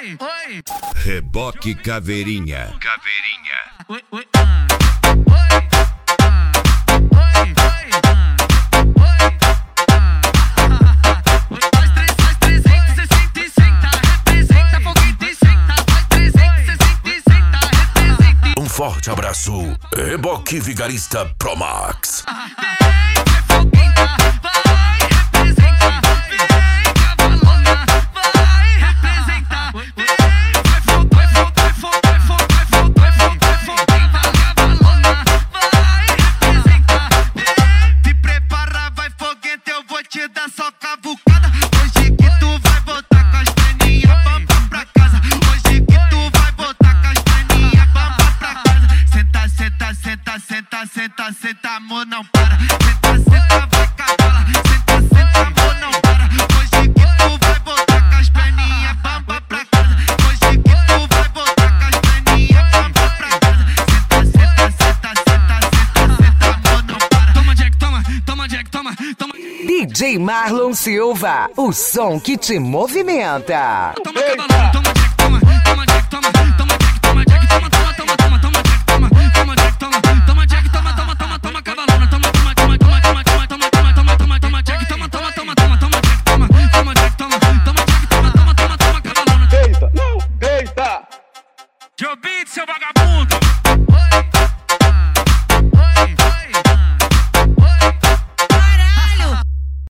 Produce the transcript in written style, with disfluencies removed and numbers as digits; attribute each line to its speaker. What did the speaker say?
Speaker 1: Reboque Caveirinha.
Speaker 2: Um forte abraço, Reboque Vigarista Pro Max.
Speaker 3: Senta, amor, não para. Senta, vai cavalo. Senta, amor, não para. Hoje que tu vai voltar com as perninhas bamba pra casa. Hoje que tu vai voltar com as perninhas bamba pra casa. Senta, amor, não para.
Speaker 4: Toma, Jack, toma, Jack, toma.
Speaker 5: DJ Marlon Silva, o som que te movimenta.
Speaker 4: Toma, cavalão, toma, Jack.